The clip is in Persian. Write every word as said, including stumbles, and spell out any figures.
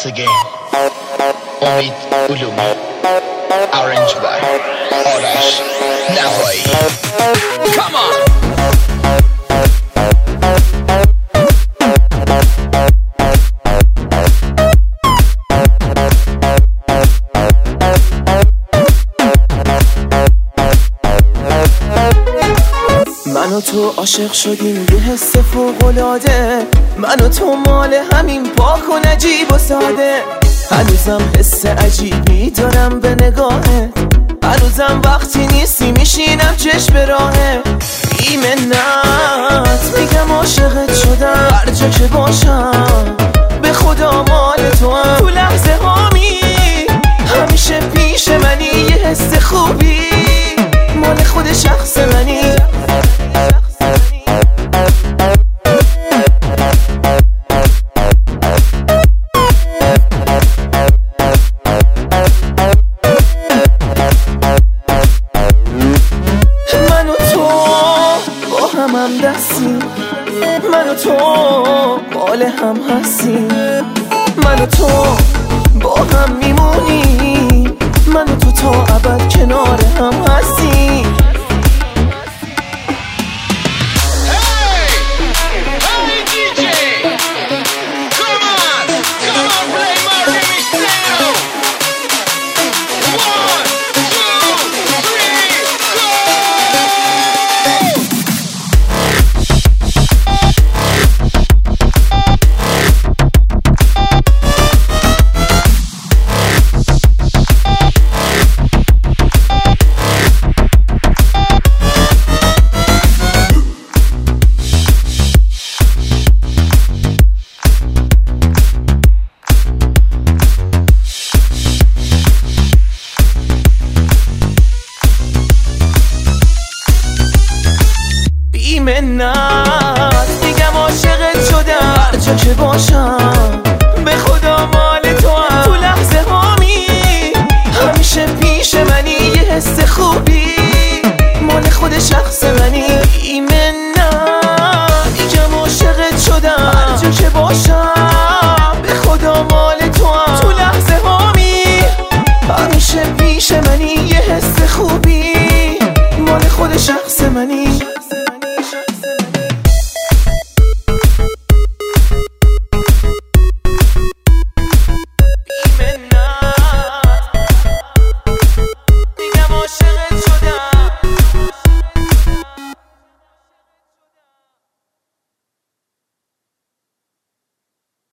once again امید علومی Arranged by آرش نهایی. Come on. من و تو عاشق شدیم یه حس فوق‌العاده، من و تو مال همین پاک و نجیب و ساده. هنوزم حس عجیبی دارم به نگاهت، هنوزم وقتی نیستی میشینم چشم به راهت. بی منت میگم عاشقت شدم، هر جا که باشم به خدا مال تو هم. تو لحظه هامی همیشه پیش منی، یه حس خوبی مال خود شخص منی. هم دستی، من و تو مال هم هستی، من و تو با هم میمونی، من و تو تا ابد کنار هم هستی. بی منت میگم عاشقت شدم، هر جا که باشم به خدا مال تو هم. تو لحظه هامی همیشه پیش منی، یه حس خوبی مال خود شخص منی. بی منت میگم عاشقت شدم، هر جا که باشم